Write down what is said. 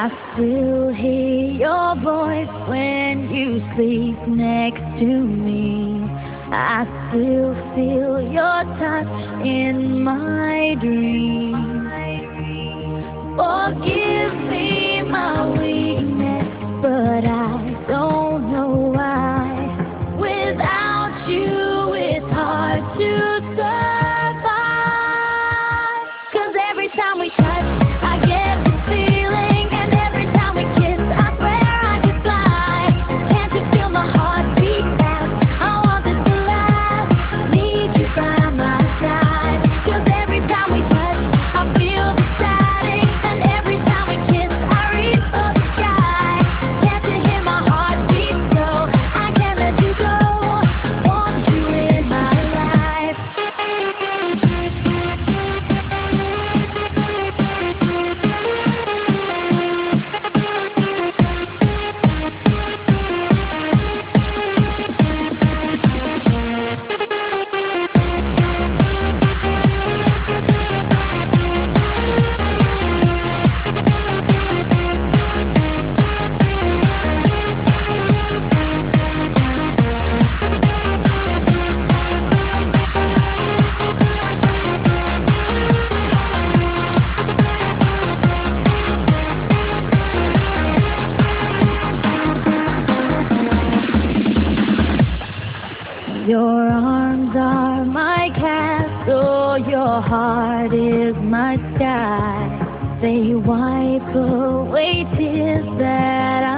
I still hear your voice when you sleep next to me. I still feel your touch in my dreams. Forgive me my weakness, but I don't know why. Without you, it's hard to survive. 'Cause every time we touch, I get this feeling, and every time we kiss, I swear I could fly. Can't you feel my heart beat fast? I want this to last. Need you by my side. 'Cause every time we touch, I feel the static, and every time we kiss, I reach for the sky. Can't you hear my heart beat so? I can't let you go. Want you in my life. Your arms are my castle, your heart is my sky. They wipe away tears that